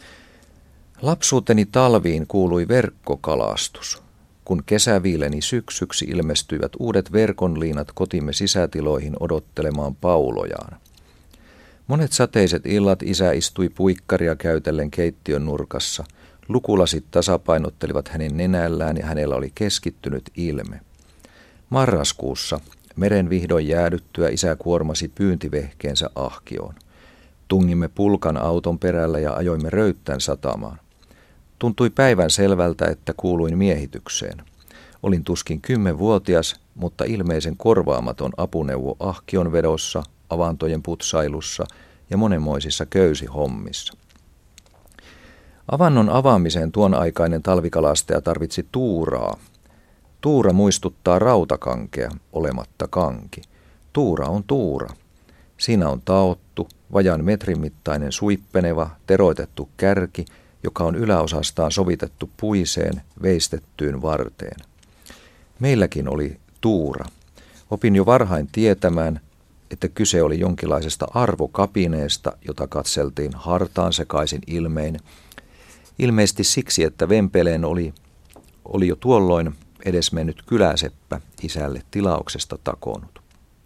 Lapsuuteni talviin kuului verkkokalastus. Kun kesä viileni syksyksi, ilmestyivät uudet verkonliinat kotimme sisätiloihin odottelemaan paulojaan. Monet sateiset illat isä istui puikkaria käytellen keittiön nurkassa. Lukulasit tasapainottelivat hänen nenällään ja hänellä oli keskittynyt ilme. Marraskuussa, meren vihdoin jäädyttyä, isä kuormasi pyyntivehkeensä ahkioon. Tungimme pulkan auton perällä ja ajoimme Röyttän satamaan. Tuntui päivän selvältä, että kuuluin miehitykseen. Olin tuskin 10-vuotias, mutta ilmeisen korvaamaton apuneuvo ahkion vedossa, avantojen putsailussa ja monenmoisissa köysihommissa. Avannon avaamiseen tuon aikainen talvikalastaja tarvitsi tuuraa. Tuura muistuttaa rautakankea, olematta kanki. Tuura on tuura. Siinä on taottu, vajaan metrin mittainen suippeneva, teroitettu kärki, joka on yläosastaan sovitettu puiseen, veistettyyn varteen. Meilläkin oli tuura. Opin jo varhain tietämään, että kyse oli jonkinlaisesta arvokapineesta, jota katseltiin hartaan sekaisin ilmein. Ilmeisesti siksi, että vempeleen oli jo tuolloin edesmennyt kyläseppä isälle tilauksesta takonut.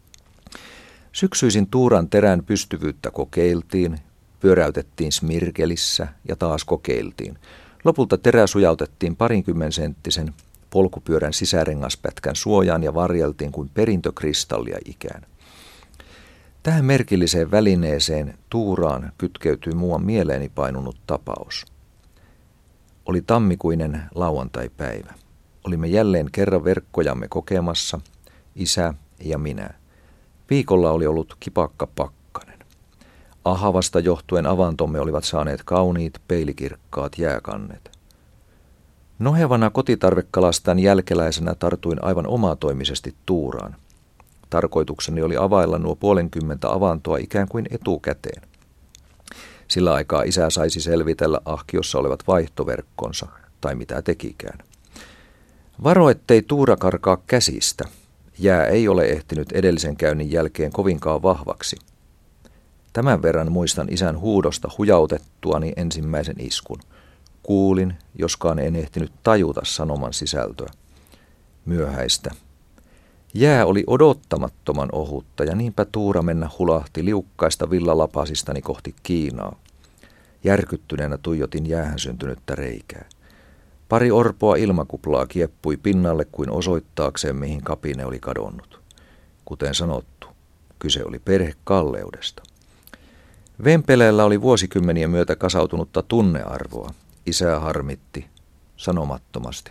Syksyisin tuuran terän pystyvyyttä kokeiltiin, pyöräytettiin smirgelissä ja taas kokeiltiin. Lopulta terä sujautettiin 20-senttisen polkupyörän sisärengaspätkän suojaan ja varjeltiin kuin perintökristallia ikään. Tähän merkilliseen välineeseen tuuraan kytkeytyi muuan mieleeni painunut tapaus. Oli tammikuinen lauantaipäivä. Olimme jälleen kerran verkkojamme kokemassa, isä ja minä. Viikolla oli ollut kipakka pakkanen. Ahavasta johtuen avantomme olivat saaneet kauniit peilikirkkaat jääkannet. Nohevana kotitarvekalastan jälkeläisenä tartuin aivan omatoimisesti tuuraan. Tarkoitukseni oli availla nuo 50 avantoa ikään kuin etukäteen. Sillä aikaa isä saisi selvitellä ahkiossa olevat vaihtoverkkonsa, tai mitä tekikään. Varo, ettei tuura karkaa käsistä. Jää ei ole ehtinyt edellisen käynnin jälkeen kovinkaan vahvaksi. Tämän verran muistan isän huudosta hujautettuani ensimmäisen iskun. Kuulin, joskaan en ehtinyt tajuta sanoman sisältöä. Myöhäistä. Jää oli odottamattoman ohutta ja niinpä tuura mennä hulahti liukkaista villalapasistani kohti Kiinaa. Järkyttyneenä tuijotin jäähän syntynyttä reikää. Pari orpoa ilmakuplaa kieppui pinnalle kuin osoittaakseen, mihin kapine oli kadonnut. Kuten sanottu, kyse oli perhekalleudesta. Vempeleellä oli vuosikymmenien myötä kasautunutta tunnearvoa. Isää harmitti sanomattomasti.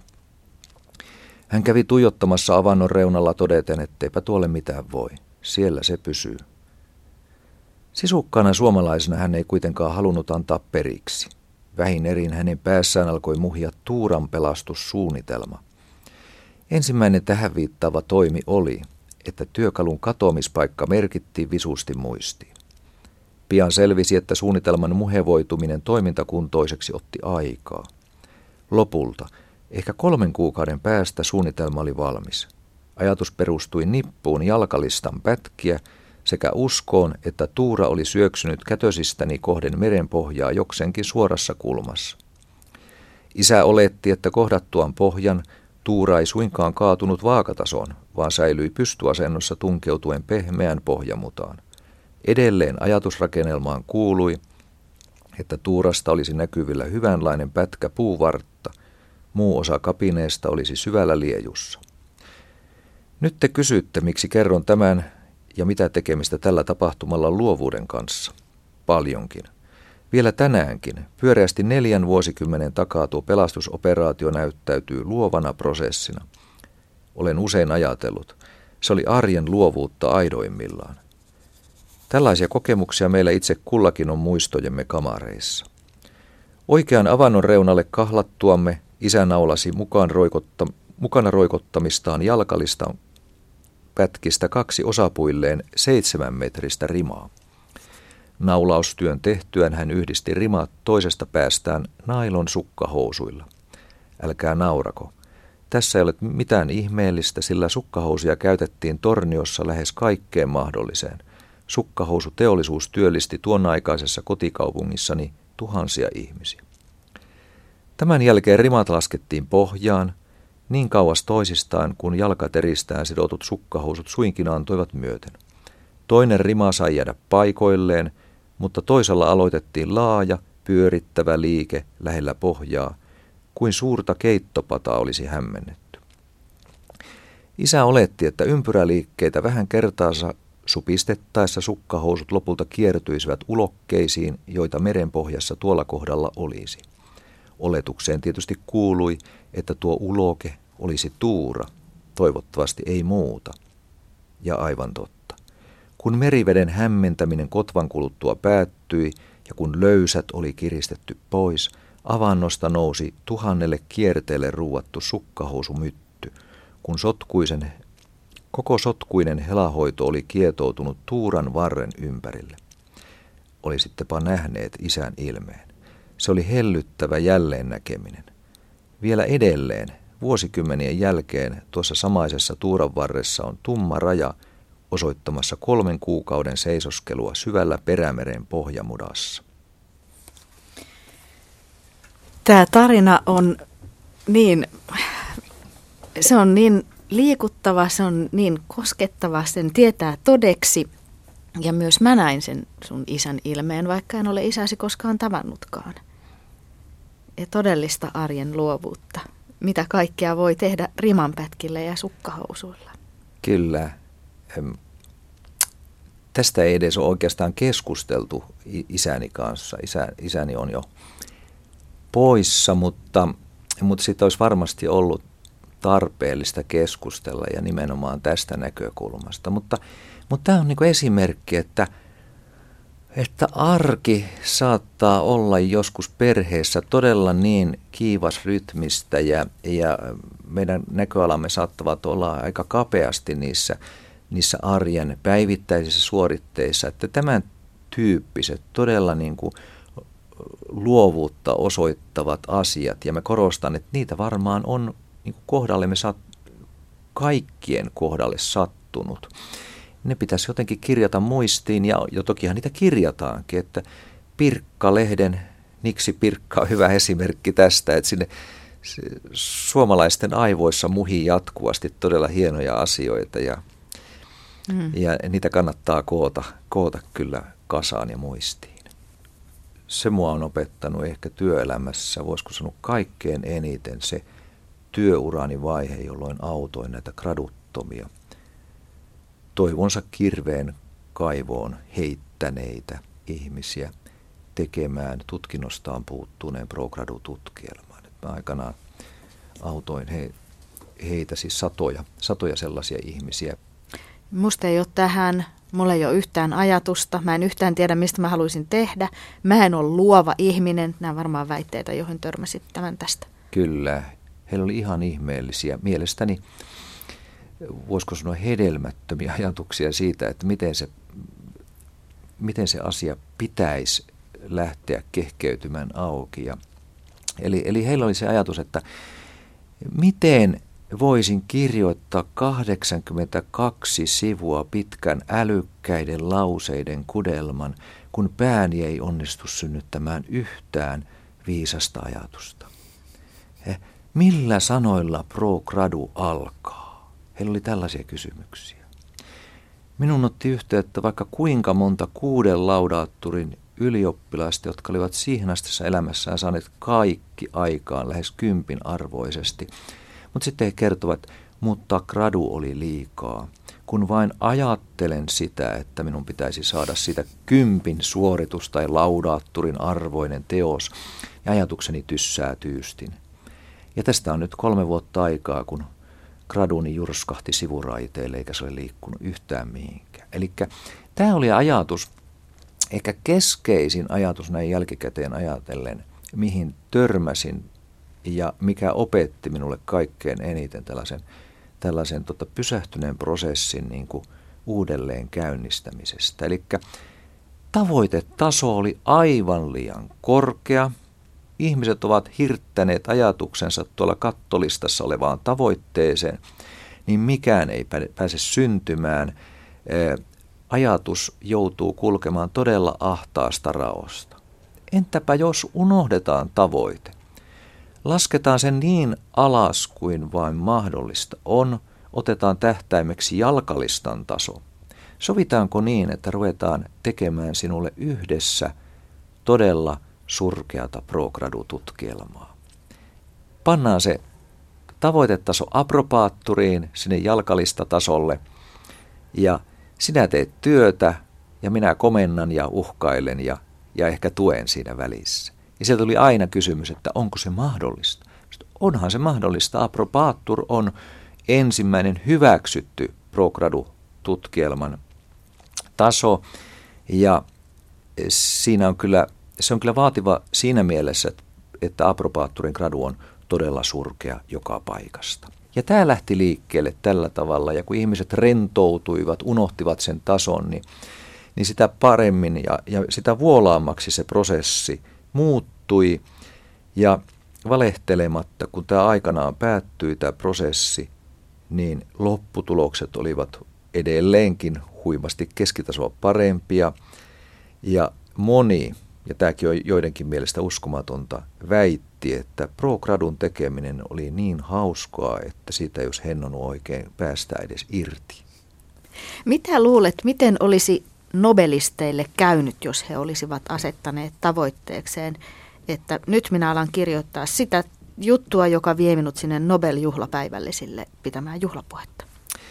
Hän kävi tuijottamassa avannon reunalla todeten, etteipä tuolle mitään voi. Siellä se pysyy. Sisukkaana suomalaisena hän ei kuitenkaan halunnut antaa periksi. Vähin erin hänen päässään alkoi muhia tuuran pelastussuunnitelma. Ensimmäinen tähän viittaava toimi oli, että työkalun katoamispaikka merkittiin visusti muistiin. Pian selvisi, että suunnitelman muhevoituminen toimintakuntoiseksi otti aikaa. Lopulta, ehkä 3 kuukauden päästä suunnitelma oli valmis. Ajatus perustui nippuun jalkalistan pätkiä sekä uskoon, että tuura oli syöksynyt kätösistäni kohden merenpohjaa jokseenkin suorassa kulmassa. Isä oletti, että kohdattuaan pohjan tuura ei suinkaan kaatunut vaakatasoon, vaan säilyi pystyasennossa tunkeutuen pehmeän pohjamutaan. Edelleen ajatusrakennelmaan kuului, että tuurasta olisi näkyvillä hyvänlainen pätkä puuvartta, muu osa kapineesta olisi syvällä liejussa. Nyt te kysytte, miksi kerron tämän ja mitä tekemistä tällä tapahtumalla luovuuden kanssa. Paljonkin. Vielä tänäänkin, pyöreästi 4 vuosikymmenen takaa tuo pelastusoperaatio näyttäytyy luovana prosessina. Olen usein ajatellut, se oli arjen luovuutta aidoimmillaan. Tällaisia kokemuksia meillä itse kullakin on muistojemme kamareissa. Oikean avannon reunalle kahlattuamme isä naulasi mukana roikottamistaan jalkalistan pätkistä 2 osapuilleen 7-metristä rimaa. Naulaustyön tehtyään hän yhdisti rimat toisesta päästään nailon sukkahousuilla. Älkää naurako. Tässä ei ole mitään ihmeellistä, sillä sukkahousuja käytettiin Torniossa lähes kaikkeen mahdolliseen. Sukkahousuteollisuus työllisti tuon aikaisessa kotikaupungissani tuhansia ihmisiä. Tämän jälkeen rimat laskettiin pohjaan, niin kauas toisistaan, kun jalkateristään sidotut sukkahousut suinkin antoivat myöten. Toinen rima sai jäädä paikoilleen, mutta toisella aloitettiin laaja, pyörittävä liike lähellä pohjaa, kuin suurta keittopataa olisi hämmennetty. Isä oletti, että ympyräliikkeitä vähän kertaansa supistettaessa sukkahousut lopulta kiertyisivät ulokkeisiin, joita merenpohjassa tuolla kohdalla olisi. Oletukseen tietysti kuului, että tuo uloke olisi tuura, toivottavasti ei muuta. Ja aivan totta. Kun meriveden hämmentäminen kotvan kuluttua päättyi ja kun löysät oli kiristetty pois, avannosta nousi 1000 kierteelle ruuattu sukkahousumytty, kun koko sotkuinen helahoito oli kietoutunut tuuran varren ympärille. Olisittepa nähneet isän ilmeen. Se oli hellyttävä jälleen näkeminen. Vielä edelleen, vuosikymmenien jälkeen, tuossa samaisessa tuuran varressa on tumma raja osoittamassa 3 kuukauden seisoskelua syvällä Perämeren pohjamudassa. Tämä tarina on se on niin liikuttava, se on niin koskettava, sen tietää todeksi. Ja myös mä näin sen sun isän ilmeen, vaikka en ole isäsi koskaan tavannutkaan. Ja todellista arjen luovuutta. Mitä kaikkea voi tehdä rimanpätkillä ja sukkahousuilla? Kyllä. Tästä ei edes ole oikeastaan keskusteltu isäni kanssa. Isäni on jo poissa, mutta siitä olisi varmasti ollut tarpeellista keskustella ja nimenomaan tästä näkökulmasta. Mutta tämä on niin kuin esimerkki, että arki saattaa olla joskus perheessä todella niin kiivasrytmistä ja meidän näköalamme saattavat olla aika kapeasti niissä arjen päivittäisissä suoritteissa, että tämän tyyppiset todella niin kuin luovuutta osoittavat asiat, ja mä korostan, että niitä varmaan on niin kuin kohdallemme kaikkien kohdalle sattunut. Ne pitäisi jotenkin kirjata muistiin, ja tokihan niitä kirjataankin, että Pirkka-lehden Niksi Pirkka on hyvä esimerkki tästä, että sinne suomalaisten aivoissa muhii jatkuvasti todella hienoja asioita, ja niitä kannattaa koota kyllä kasaan ja muistiin. Se mua on opettanut ehkä työelämässä, voisiko sanoa kaikkein eniten se työurani vaihe, jolloin autoin näitä graduttomia, toivonsa kirveen kaivoon heittäneitä ihmisiä tekemään tutkinnostaan puuttuneen pro-gradu-tutkielman. Mä aikanaan autoin heitä, siis satoja sellaisia ihmisiä. Musta ei ole tähän, mulla ei ole yhtään ajatusta, mä en yhtään tiedä, mistä mä haluaisin tehdä. Mä en ole luova ihminen, nämä varmaan väitteitä, joihin törmäsit tämän tästä. Kyllä, heillä oli ihan ihmeellisiä, mielestäni voisiko sanoa hedelmättömiä ajatuksia siitä, että miten se asia pitäisi lähteä kehkeytymään auki. Eli heillä oli se ajatus, että miten voisin kirjoittaa 82 sivua pitkän älykkäiden lauseiden kudelman, kun pääni ei onnistu synnyttämään yhtään viisasta ajatusta. Millä sanoilla pro-gradu alkaa? Heillä oli tällaisia kysymyksiä. Minun otti yhteyttä vaikka kuinka monta 6 laudaatturin ylioppilasta, jotka olivat siihen astisessa elämässään saaneet kaikki aikaan lähes 10 arvoisesti. Mutta sitten he kertovat, mutta gradu oli liikaa. Kun vain ajattelen sitä, että minun pitäisi saada sitä 10 suoritus tai laudaatturin arvoinen teos, ja ajatukseni tyssää tyystin. Ja tästä on nyt 3 vuotta aikaa, kun graduni jurskahti sivuraiteille, eikä se ole liikkunut yhtään mihinkään. Eli tämä oli ajatus, ehkä keskeisin ajatus näin jälkikäteen ajatellen, mihin törmäsin ja mikä opetti minulle kaikkein eniten tällaisen pysähtyneen prosessin niin kuin uudelleen käynnistämisestä. Eli tavoitetaso oli aivan liian korkea, ihmiset ovat hirttäneet ajatuksensa tuolla kattolistassa olevaan tavoitteeseen, niin mikään ei pääse syntymään. Ajatus joutuu kulkemaan todella ahtaasta raosta. Entäpä jos unohdetaan tavoite? Lasketaan sen niin alas kuin vain mahdollista on, otetaan tähtäimeksi jalkalistan taso. Sovitaanko niin, että ruvetaan tekemään sinulle yhdessä todella surkeata pro-gradu-tutkielmaa? Pannaan se tavoitetaso approbaatturiin sinne jalkalistatasolle ja sinä teet työtä ja minä komennan ja uhkailen ja ehkä tuen siinä välissä. Ja sieltä tuli aina kysymys, että onko se mahdollista. Onhan se mahdollista. Approbaattur on ensimmäinen hyväksytty pro-gradu-tutkielman taso ja se on kyllä vaativa siinä mielessä, että approbaatturin gradu on todella surkea joka paikasta. Ja tämä lähti liikkeelle tällä tavalla, ja kun ihmiset rentoutuivat, unohtivat sen tason, niin sitä paremmin ja sitä vuolaammaksi se prosessi muuttui. Ja valehtelematta, kun tämä aikanaan päättyi tämä prosessi, niin lopputulokset olivat edelleenkin huimasti keskitasoa parempia. Ja moni, ja tämäkin on joidenkin mielestä uskomatonta, väitti, että pro-gradun tekeminen oli niin hauskaa, että siitä ei olisi hennonut oikein päästä edes irti. Mitä luulet, miten olisi nobelisteille käynyt, jos he olisivat asettaneet tavoitteekseen, että nyt minä alan kirjoittaa sitä juttua, joka vie minut sinne Nobel-juhlapäivällisille pitämään juhlapuhetta?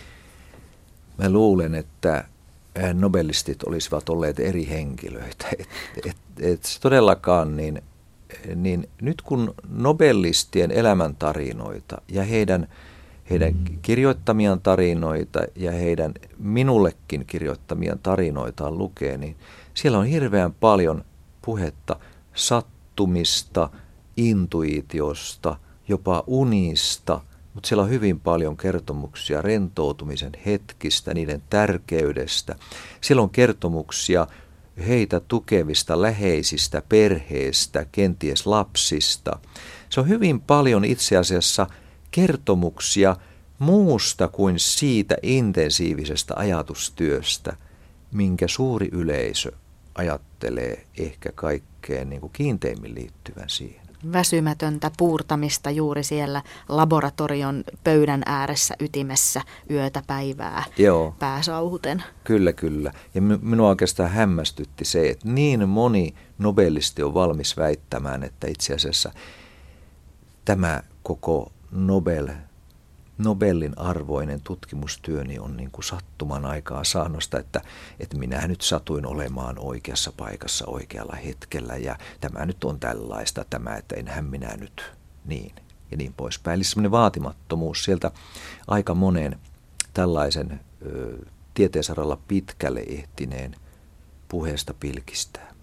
Mä luulen, että nobelistit olisivat olleet eri henkilöitä. Et todellakaan, niin nyt kun nobelistien elämäntarinoita ja heidän kirjoittamiaan tarinoita ja heidän minullekin kirjoittamiaan tarinoitaan lukee, niin siellä on hirveän paljon puhetta sattumista, intuitiosta, jopa unista, mutta siellä on hyvin paljon kertomuksia rentoutumisen hetkistä, niiden tärkeydestä. Siellä on kertomuksia heitä tukevista läheisistä perheistä, kenties lapsista. Se on hyvin paljon itse asiassa kertomuksia muusta kuin siitä intensiivisestä ajatustyöstä, minkä suuri yleisö ajattelee ehkä kaikkeen niin kuin kiinteimmin liittyvän siihen. Väsymätöntä puurtamista juuri siellä laboratorion pöydän ääressä ytimessä yötä päivää. Joo. Pääsauhuten. Kyllä. Ja minua oikeastaan hämmästytti se, että niin moni nobelisti on valmis väittämään, että itse asiassa tämä koko Nobelin arvoinen tutkimustyöni on niin kuin sattuman aikaa saannosta, että minä nyt satuin olemaan oikeassa paikassa oikealla hetkellä ja tämä nyt on tällaista, että enhän minä nyt niin ja niin poispäin. Eli semmoinen vaatimattomuus sieltä aika monen tällaisen tieteen saralla pitkälle ehtineen puheesta pilkistää.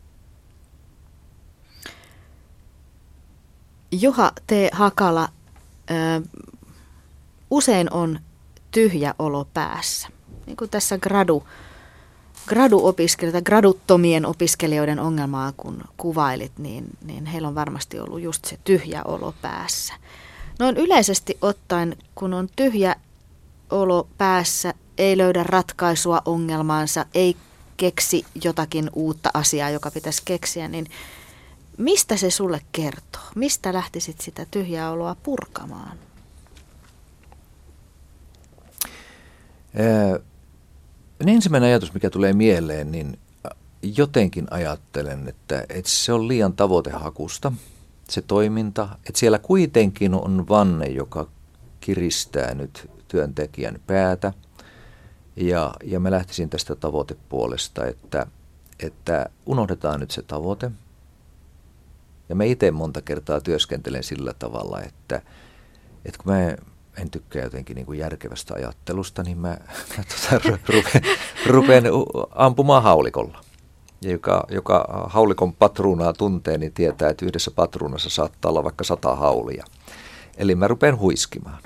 Juha T. Hakala, usein on tyhjä olo päässä. Niin kuin tässä graduttomien opiskelijoiden ongelmaa, kun kuvailit, niin heillä on varmasti ollut just se tyhjä olo päässä. Noin yleisesti ottaen, kun on tyhjä olo päässä, ei löydä ratkaisua ongelmaansa, ei keksi jotakin uutta asiaa, joka pitäisi keksiä, niin mistä se sulle kertoo? Mistä lähtisit sitä tyhjää oloa purkamaan? Ensimmäinen ajatus, mikä tulee mieleen, niin jotenkin ajattelen, että se on liian tavoitehakusta, se toiminta. Että siellä kuitenkin on vanne, joka kiristää nyt työntekijän päätä. Ja mä lähtisin tästä tavoitepuolesta, että unohdetaan nyt se tavoite. Ja mä itse monta kertaa työskentelen sillä tavalla, että kun mä en tykkää jotenkin niin kuin järkevästä ajattelusta, niin mä rupean ampumaan haulikolla. Ja joka haulikon patruunaa tuntee, niin tietää, että yhdessä patruunassa saattaa olla vaikka 100 haulia. Eli mä rupean huiskimaan.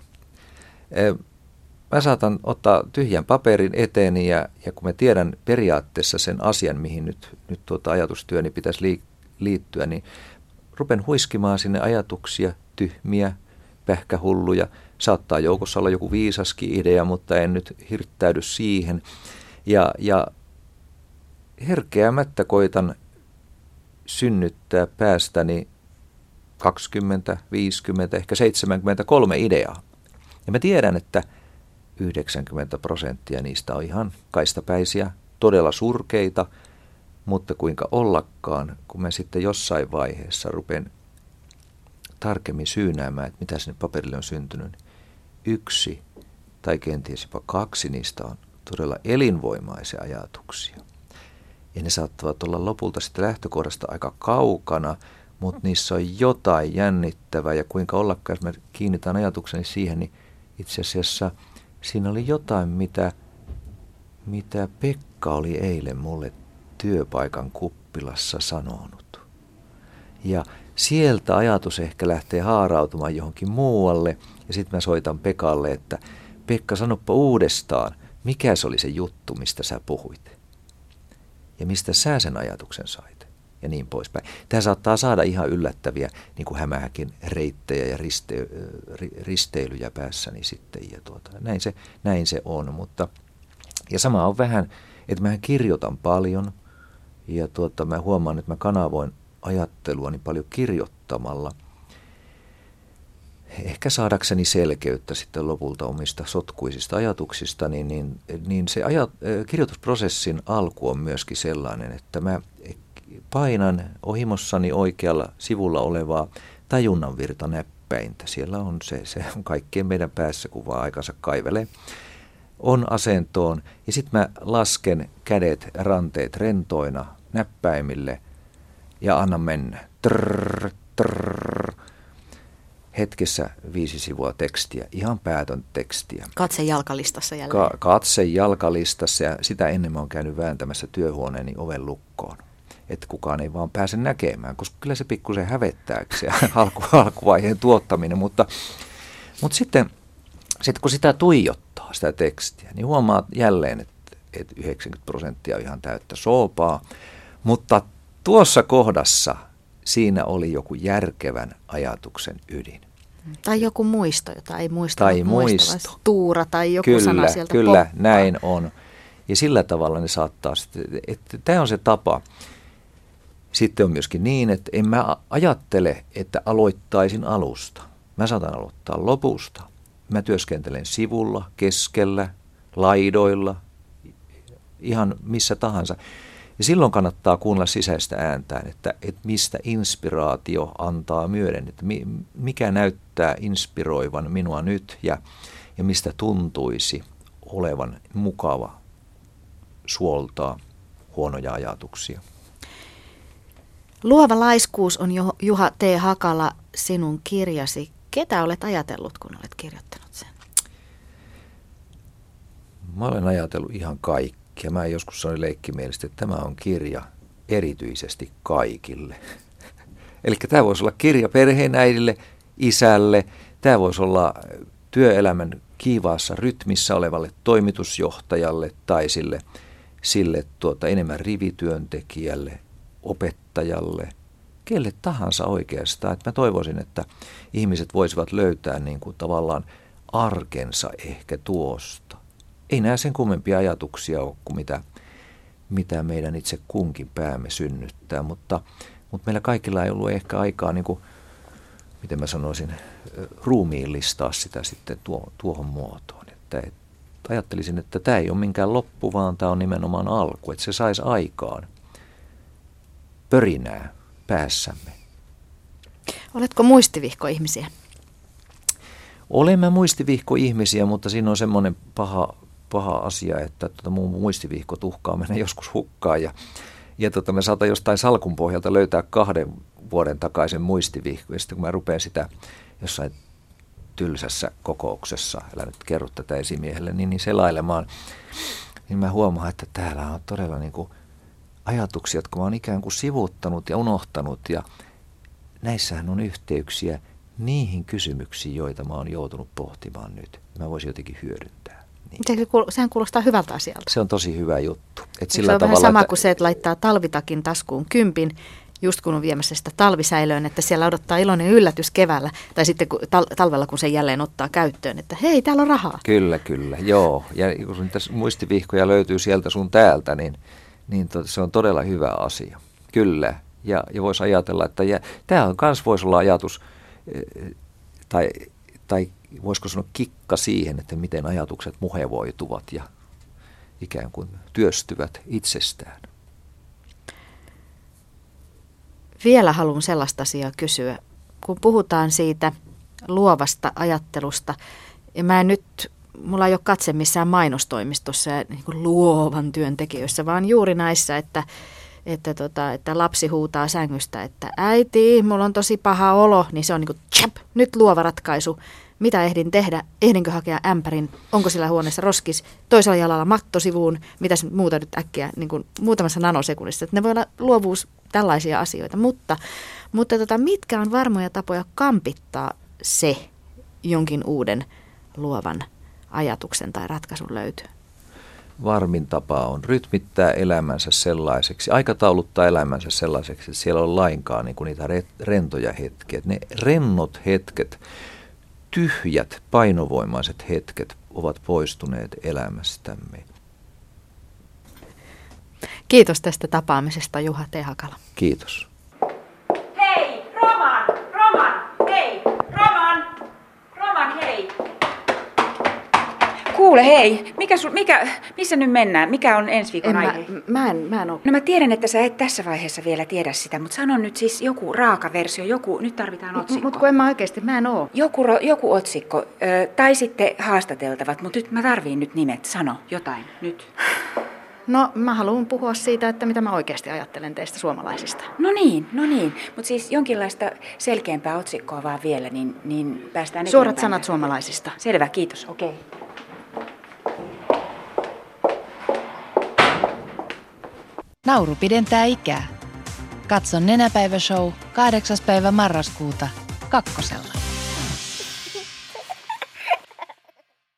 Mä saatan ottaa tyhjän paperin eteeni ja kun mä tiedän periaatteessa sen asian, mihin nyt ajatustyöni pitäisi liittyä, niin rupen huiskimaan sinne ajatuksia, tyhmiä, pähkähulluja. Saattaa joukossa olla joku viisaskin idea, mutta en nyt hirttäydy siihen. Ja herkeämättä koitan synnyttää päästäni 20, 50, ehkä 73 ideaa. Ja mä tiedän, että 90% niistä on ihan kaistapäisiä, todella surkeita, mutta kuinka ollakaan, kun mä sitten jossain vaiheessa rupean tarkemmin syynäämään, että mitä sinne paperille on syntynyt, 1 tai kenties jopa 2 niistä on todella elinvoimaisia ajatuksia. Ja ne saattavat olla lopulta sitten lähtökohdasta aika kaukana, mutta niissä on jotain jännittävää, ja kuinka ollakaan, jos mä kiinnitän ajatukseni siihen, niin itse asiassa siinä oli jotain, mitä Pekka oli eilen mulle työpaikan kuppilassa sanonut. Ja sieltä ajatus ehkä lähtee haarautumaan johonkin muualle, ja sitten mä soitan Pekalle, että Pekka, sanoppa uudestaan, mikä se oli se juttu, mistä sä puhuit? Ja mistä sä sen ajatuksen sait? Ja niin poispäin. Tämä saattaa saada ihan yllättäviä, niin kuin Hämähäkin reittejä ja risteilyjä päässäni sitten. Ja näin se on. Ja sama on vähän, että mä kirjoitan paljon, ja mä huomaan, että mä kanavoin ajatteluani paljon kirjoittamalla. Ehkä saadakseni selkeyttä sitten lopulta omista sotkuisista ajatuksista, niin se kirjoitusprosessin alku on myöskin sellainen, että mä painan ohimossani oikealla sivulla olevaa tajunnanvirtanäppäintä. Siellä on se on kaikkien meidän päässä, kun vaan aikansa kaivelee. On asentoon, ja sitten mä lasken kädet, ranteet rentoina näppäimille ja annan mennä. Trrr, trrr. Hetkessä 5 sivua tekstiä, ihan päätön tekstiä. Katse jalkalistassa jälleen. Katse jalkalistassa, ja sitä ennen mä oon käynyt vääntämässä työhuoneeni oven lukkoon. Että kukaan ei vaan pääse näkemään, koska kyllä se pikkusen hävettää se alkuvaiheen tuottaminen. Mutta sitten kun sitä tuijottaa, sitä tekstiä, niin huomaa jälleen, että 90% on ihan täyttä soopaa. Mutta tuossa kohdassa siinä oli joku järkevän ajatuksen ydin. Tai joku muisto, jota ei muista. Tai muisto. Tuura tai joku kyllä, sana sieltä Kyllä, poppaa. näin on. Ja sillä tavalla ne saattaa sitten, että tämä on se tapa. Sitten on myöskin niin, että en mä ajattele, että aloittaisin alusta. Mä saatan aloittaa lopusta. Mä työskentelen sivulla, keskellä, laidoilla, ihan missä tahansa. Ja silloin kannattaa kuunnella sisäistä ääntään, että mistä inspiraatio antaa myöden, että mikä näyttää inspiroivan minua nyt ja mistä tuntuisi olevan mukava suoltaa huonoja ajatuksia. Luova laiskuus on Juha T. Hakala sinun kirjasi. Ketä olet ajatellut, kun olet kirjoittanut sen? Mä olen ajatellut ihan kaikkea. Mä joskus sanoin leikkimielisesti, että tämä on kirja erityisesti kaikille. Eli tämä voisi olla kirja perheenäidille, isälle. Tämä voisi olla työelämän kiivaassa rytmissä olevalle toimitusjohtajalle tai sille enemmän rivityöntekijälle, opettajalle, kelle tahansa oikeastaan. Että mä toivoisin, että ihmiset voisivat löytää niin kuin tavallaan arkensa ehkä tuosta. Ei nämä sen kummempia ajatuksia ole kuin mitä meidän itse kunkin päämme synnyttää, mutta meillä kaikilla ei ollut ehkä aikaa, niin kuin, miten mä sanoisin, ruumiillistaa sitä sitten tuohon muotoon. Että ajattelisin, että tämä ei ole minkään loppu, vaan tämä on nimenomaan alku, että se saisi aikaan pörinää päässämme. Oletko muistivihko-ihmisiä? Olen mä muistivihko-ihmisiä, mutta siinä on semmoinen paha asia, että mun muistivihko tuhkaa mennä joskus hukkaan. Ja mä saatan jostain salkun pohjalta löytää 2 vuoden takaisen muistivihko. Ja sitten kun mä rupean sitä jossain tylsässä kokouksessa, älä nyt kerro tätä esimiehelle, niin selailemaan, niin mä huomaan, että täällä on todella niin kuin ajatuksia, jotka mä oon ikään kuin sivuuttanut ja unohtanut. Ja näissähän on yhteyksiä niihin kysymyksiin, joita mä oon joutunut pohtimaan nyt. Mä voisin jotenkin hyödyntää. Niin. Sehän kuulostaa hyvältä asialta. Se on tosi hyvä juttu. Se on vähän sama kuin se, että laittaa talvitakin taskuun 10 just kun on viemässä sitä talvisäilöön, että siellä odottaa iloinen yllätys keväällä tai sitten talvella, kun se jälleen ottaa käyttöön, että hei, täällä on rahaa. Kyllä, joo. Ja kun niitä muistivihkoja löytyy sieltä sun täältä, niin se on todella hyvä asia. Kyllä. Ja voisi ajatella, että tämä on kans voisi olla ajatus, tai voisiko sanoa kikka siihen, että miten ajatukset muhevoituvat ja ikään kuin työstyvät itsestään. Vielä haluan sellaista asiaa kysyä. Kun puhutaan siitä luovasta ajattelusta, ja mulla ei ole katse missään mainostoimistossa ja niin kuin luovan työntekijöissä, vaan juuri näissä, että lapsi huutaa sängystä, että äiti, mulla on tosi paha olo, niin se on niin kuin tjap, nyt luova ratkaisu. Mitä ehdin tehdä? Ehdinkö hakea ämpärin? Onko sillä huoneessa roskis? Toisella jalalla mattosivuun? Mitäs muuta nyt äkkiä niin kuin muutamassa nanosekunnissa? Että ne voi olla luovuus tällaisia asioita, mutta mitkä on varmoja tapoja kampittaa se jonkin uuden luovan ajatuksen tai ratkaisun löytyy? Varmin tapa on rytmittää elämänsä sellaiseksi, aikatauluttaa elämänsä sellaiseksi, että siellä on lainkaan niin kuin niitä rentoja hetkiä. Ne rennot hetket, tyhjät, painovoimaiset hetket ovat poistuneet elämästämme. Kiitos tästä tapaamisesta, Juha T. Hakala. Kiitos. Hei, Roman, hei, Roman, hei. Kuule, hei, missä nyt mennään? Mikä on ensi viikon aihe? Mä en ole. No mä tiedän, että sä et tässä vaiheessa vielä tiedä sitä, mutta sano nyt siis joku raaka versio, nyt tarvitaan otsikko. Mutta kun en mä oikeasti, mä en oo. Joku otsikko, tai sitten haastateltavat, mutta nyt mä tarviin nyt nimet, sano jotain, nyt. No mä haluan puhua siitä, että mitä mä oikeasti ajattelen teistä suomalaisista. No niin, mutta siis jonkinlaista selkeämpää otsikkoa vaan vielä, niin päästään Suorat eteenpäin. sanat suomalaisista. Selvä, kiitos, okei. Nauru pidentää ikää. Katso Nenäpäivä-show 8. päivä marraskuuta 2.